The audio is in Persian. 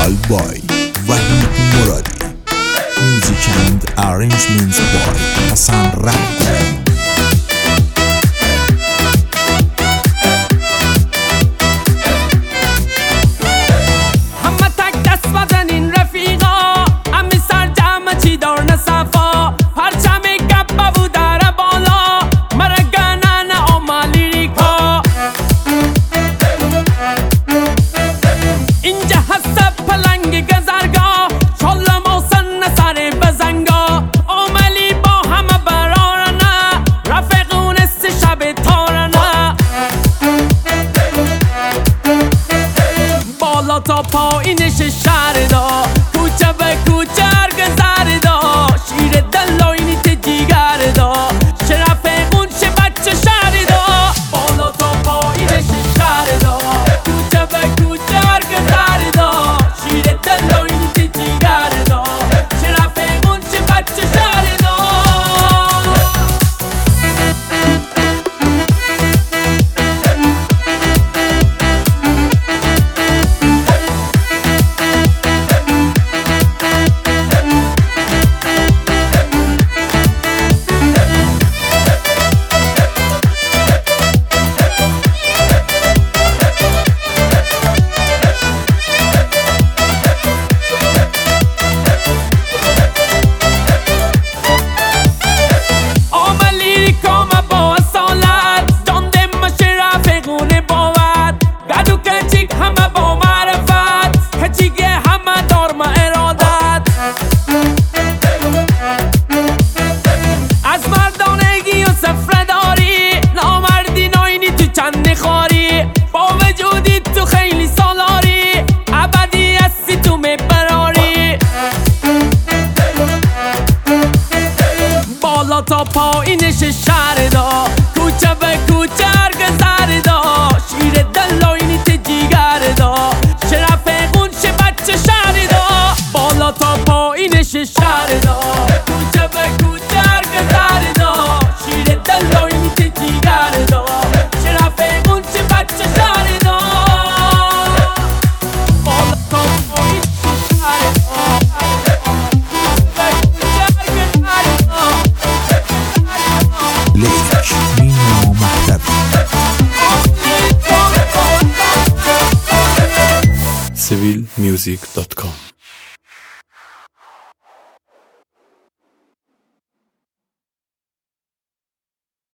vocal by Wahid Moradi, music and arrangements by Hassan Rahman. تا پایینش شهر دا کوچه به کوچه گذر دا شیر دلاینی تجیگر دا شرف اونش بچه شهر دا بالا تا پایینش شهر دا کوچه به کوچه گذر دا شیر دلاینی تجیگر دا شرف اونش بچه شهر دا با وجودی تو خیلی سالاری ابدی هستی تو میبراری بالا تا پایینش شهر دا کوچه به کوچه گذر دا شیر دلاینی تجیگر دا شرف اونش بچه شهر دا بالا تا پایینش شهر دا کوچه به کوچه گذر دا شیر دلاینی تجیگر دا شرف اونش بچه شهر دا بالا تا پایینش شهر دا لیک مینا مهدوی civilmusic.com